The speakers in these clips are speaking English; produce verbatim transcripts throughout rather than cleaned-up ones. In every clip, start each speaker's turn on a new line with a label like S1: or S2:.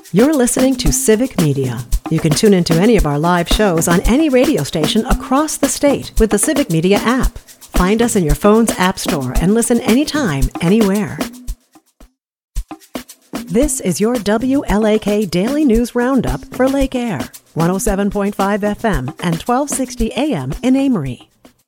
S1: You're listening to Civic Media. You can tune into any of our live shows on any radio station across the state with the Civic Media app. Find us in your phone's app store and listen anytime, anywhere. This is your W L A K Daily News Roundup for Lake Air, one oh seven point five F M and twelve sixty A M in Amory.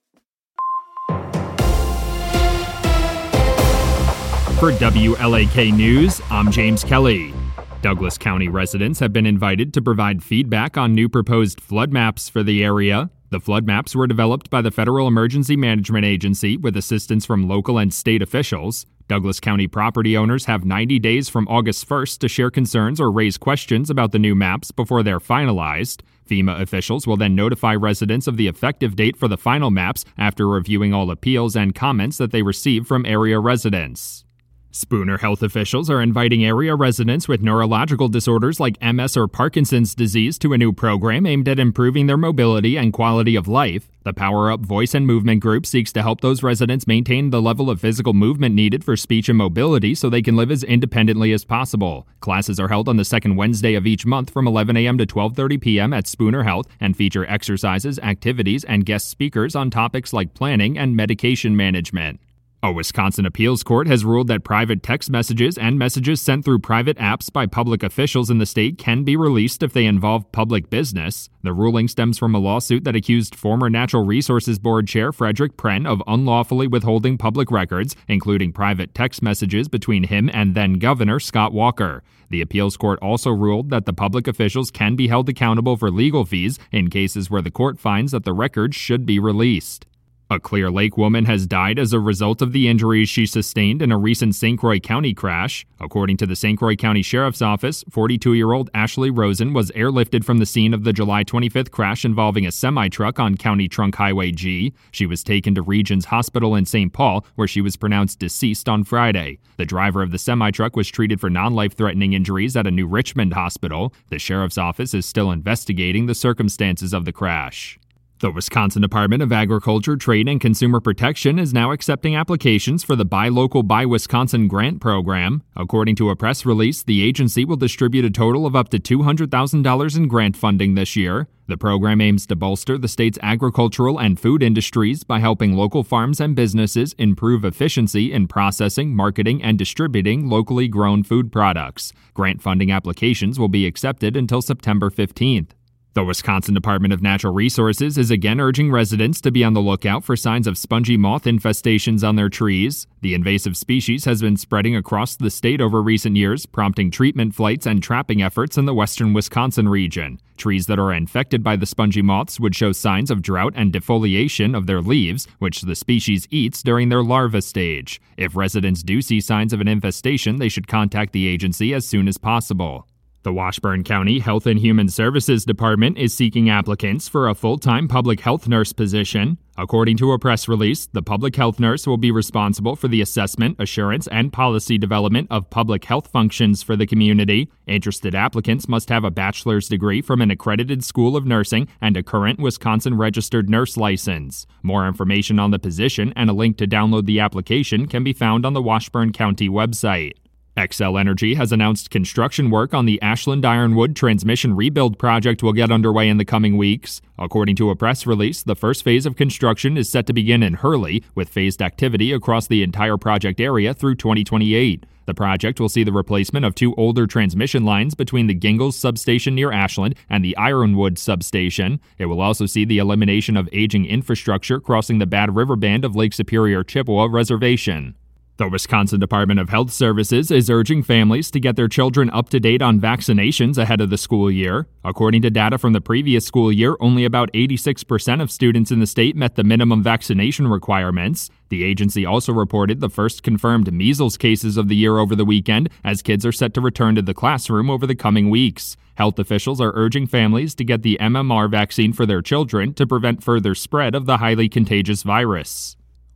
S2: For W L A K News, I'm James Kelly. Douglas County residents have been invited to provide feedback on new proposed flood maps for the area. The flood maps were developed by the Federal Emergency Management Agency with assistance from local and state officials. Douglas County property owners have ninety days from August first to share concerns or raise questions about the new maps before they're finalized. FEMA officials will then notify residents of the effective date for the final maps after reviewing all appeals and comments that they receive from area residents. Spooner health officials are inviting area residents with neurological disorders like M S or Parkinson's disease to a new program aimed at improving their mobility and quality of life. The Power Up Voice and Movement Group seeks to help those residents maintain the level of physical movement needed for speech and mobility so they can live as independently as possible. Classes are held on the second Wednesday of each month from eleven a.m. to twelve thirty p.m. at Spooner Health and feature exercises, activities, and guest speakers on topics like planning and medication management. A Wisconsin appeals court has ruled that private text messages and messages sent through private apps by public officials in the state can be released if they involve public business. The ruling stems from a lawsuit that accused former Natural Resources Board Chair Frederick Pren of unlawfully withholding public records, including private text messages between him and then-Governor Scott Walker. The appeals court also ruled that the public officials can be held accountable for legal fees in cases where the court finds that the records should be released. A Clear Lake woman has died as a result of the injuries she sustained in a recent Saint Croix County crash. According to the Saint Croix County Sheriff's Office, forty-two-year-old Ashley Rosen was airlifted from the scene of the July twenty-fifth crash involving a semi-truck on County Trunk Highway G. She was taken to Regions Hospital in Saint Paul, where she was pronounced deceased on Friday. The driver of the semi-truck was treated for non-life-threatening injuries at a New Richmond hospital. The Sheriff's Office is still investigating the circumstances of the crash. The Wisconsin Department of Agriculture, Trade, and Consumer Protection is now accepting applications for the Buy Local, Buy Wisconsin grant program. According to a press release, the agency will distribute a total of up to two hundred thousand dollars in grant funding this year. The program aims to bolster the state's agricultural and food industries by helping local farms and businesses improve efficiency in processing, marketing, and distributing locally grown food products. Grant funding applications will be accepted until September fifteenth. The Wisconsin Department of Natural Resources is again urging residents to be on the lookout for signs of spongy moth infestations on their trees. The invasive species has been spreading across the state over recent years, prompting treatment flights and trapping efforts in the western Wisconsin region. Trees that are infected by the spongy moths would show signs of drought and defoliation of their leaves, which the species eats during their larva stage. If residents do see signs of an infestation, they should contact the agency as soon as possible. The Washburn County Health and Human Services Department is seeking applicants for a full-time public health nurse position. According to a press release, the public health nurse will be responsible for the assessment, assurance, and policy development of public health functions for the community. Interested applicants must have a bachelor's degree from an accredited school of nursing and a current Wisconsin registered nurse license. More information on the position and a link to download the application can be found on the Washburn County website. Xcel Energy has announced construction work on the Ashland Ironwood transmission rebuild project will get underway in the coming weeks. According to a press release, the first phase of construction is set to begin in Hurley, with phased activity across the entire project area through twenty twenty-eight. The project will see the replacement of two older transmission lines between the Gingles substation near Ashland and the Ironwood substation. It will also see the elimination of aging infrastructure crossing the Bad River Band of Lake Superior Chippewa Reservation. The Wisconsin Department of Health Services is urging families to get their children up to date on vaccinations ahead of the school year. According to data from the previous school year, only about eighty-six percent of students in the state met the minimum vaccination requirements. The agency also reported the first confirmed measles cases of the year over the weekend, as kids are set to return to the classroom over the coming weeks. Health officials are urging families to get the M M R vaccine for their children to prevent further spread of the highly contagious virus.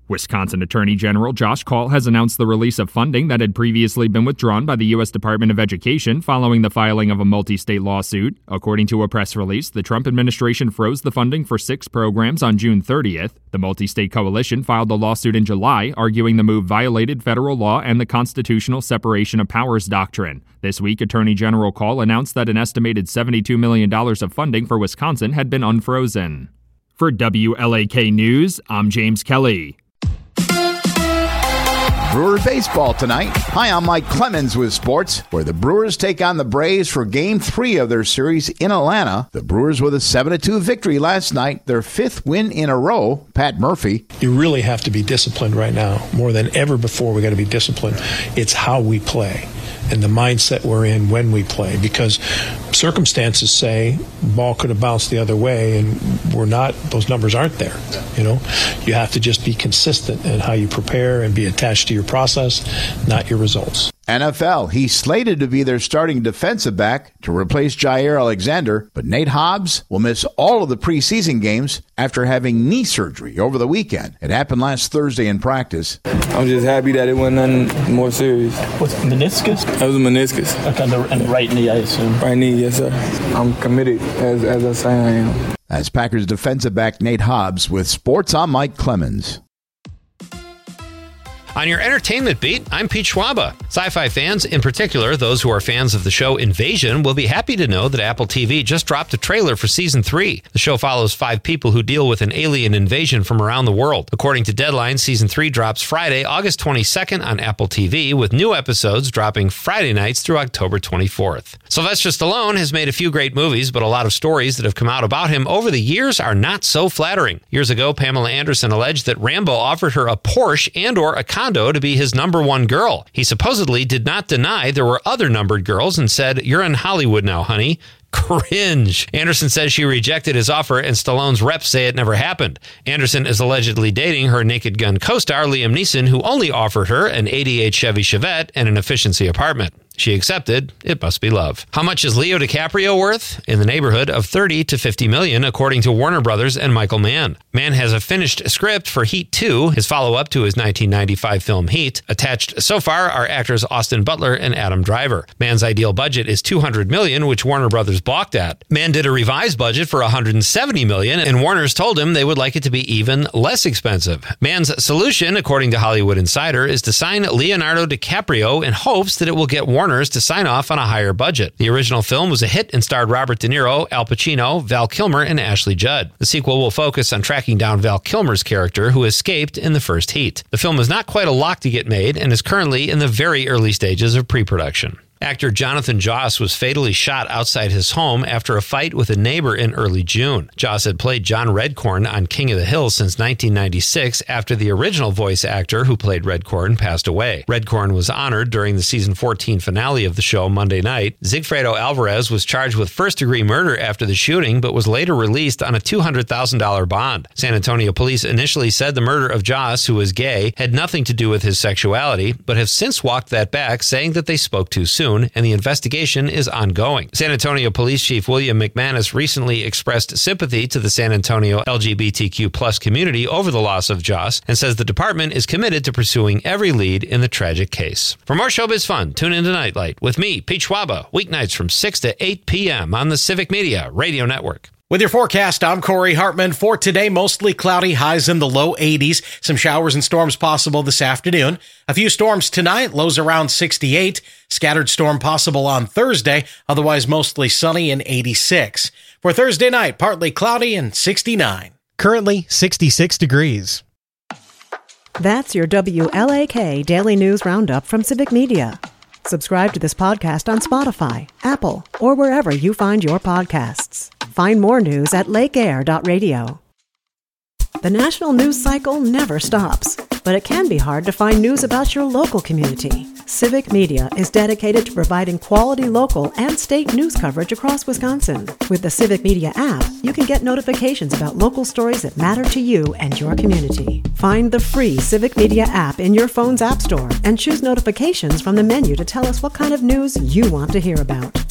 S2: Wisconsin Attorney General Josh Kaul has announced the release of funding that had previously been withdrawn by the U S Department of Education following the filing of a multi-state lawsuit. According to a press release, the Trump administration froze the funding for six programs on June thirtieth. The multi-state coalition filed the lawsuit in July, arguing the move violated federal law and the constitutional separation of powers doctrine. This week, Attorney General Kaul announced that an estimated seventy-two million dollars of funding for Wisconsin had been unfrozen. For W L A K News, I'm James Kelly.
S3: Brewer baseball tonight. Hi, I'm Mike Clemens with sports, where the Brewers take on the Braves for Game three of their series in Atlanta. The Brewers with a seven to two victory last night, their fifth win in a row. Pat Murphy.
S4: You really have to be disciplined right now. More than ever before, we got to be disciplined. It's how we play and the mindset we're in when we play, because circumstances say ball could have bounced the other way, and we're not, those numbers aren't there. You know, you have to just be consistent in how you prepare and be attached to your process, not your results.
S3: N F L, he's slated to be their starting defensive back to replace Jair Alexander, but Nate Hobbs will miss all of the preseason games after having knee surgery over the weekend. It happened last Thursday in practice.
S5: I'm just happy that it wasn't nothing more serious.
S6: What's meniscus?
S5: That was a meniscus.
S6: Okay, on the and right knee, I assume.
S5: Right knee, yes, sir. I'm committed, as, as I say I am.
S3: That's Packers defensive back Nate Hobbs with Sports. I'm Mike Clemens.
S7: On your entertainment beat, I'm Pete Schwaba. Sci-fi fans, in particular those who are fans of the show Invasion, will be happy to know that Apple T V just dropped a trailer for Season three. The show follows five people who deal with an alien invasion from around the world. According to Deadline, Season three drops Friday, August twenty-second on Apple T V, with new episodes dropping Friday nights through October twenty-fourth. Sylvester Stallone has made a few great movies, but a lot of stories that have come out about him over the years are not so flattering. Years ago, Pamela Anderson alleged that Rambo offered her a Porsche and or a condo to be his number one girl. He supposedly did not deny there were other numbered girls and said, "You're in Hollywood now, honey." Cringe. Anderson says she rejected his offer, and Stallone's reps say it never happened. Anderson is allegedly dating her Naked Gun co-star Liam Neeson, who only offered her an eighty-eight Chevy Chevette and an efficiency apartment. She accepted. It must be love. How much is Leo DiCaprio worth? In the neighborhood of thirty to fifty million, according to Warner Brothers and Michael Mann. Mann has a finished script for Heat two, his follow-up to his nineteen ninety-five film Heat. Attached so far are actors Austin Butler and Adam Driver. Mann's ideal budget is two hundred million, which Warner Brothers balked at. Mann did a revised budget for one hundred seventy million, and Warner's told him they would like it to be even less expensive. Mann's solution, according to Hollywood Insider, is to sign Leonardo DiCaprio in hopes that it will get Warner to sign off on a higher budget. The original film was a hit and starred Robert De Niro, Al Pacino, Val Kilmer, and Ashley Judd. The sequel will focus on tracking down Val Kilmer's character, who escaped in the first Heat. The film is not quite a lock to get made and is currently in the very early stages of pre-production. Actor Jonathan Joss was fatally shot outside his home after a fight with a neighbor in early June. Joss had played John Redcorn on King of the Hill since nineteen ninety-six after the original voice actor who played Redcorn passed away. Redcorn was honored during the season fourteen finale of the show Monday night. Zigfredo Alvarez was charged with first-degree murder after the shooting, but was later released on a two hundred thousand dollars bond. San Antonio police initially said the murder of Joss, who was gay, had nothing to do with his sexuality, but have since walked that back, saying that they spoke too soon, and the investigation is ongoing. San Antonio Police Chief William McManus recently expressed sympathy to the San Antonio L G B T Q plus community over the loss of Joss and says the department is committed to pursuing every lead in the tragic case. For more showbiz fun, tune into Nightlight with me, Pete Schwaba, weeknights from six to eight p.m. on the Civic Media Radio Network.
S8: With your forecast, I'm Corey Hartman. For today, mostly cloudy, highs in the low eighties. Some showers and storms possible this afternoon. A few storms tonight, lows around sixty-eight. Scattered storm possible on Thursday, otherwise mostly sunny and eighty-six. For Thursday night, partly cloudy and sixty-nine.
S9: Currently sixty-six degrees.
S1: That's your W L A K Daily News Roundup from Civic Media. Subscribe to this podcast on Spotify, Apple, or wherever you find your podcasts. Find more news at lake air dot radio. The national news cycle never stops, but it can be hard to find news about your local community. Civic Media is dedicated to providing quality local and state news coverage across Wisconsin. With the Civic Media app, you can get notifications about local stories that matter to you and your community. Find the free Civic Media app in your phone's app store and choose notifications from the menu to tell us what kind of news you want to hear about.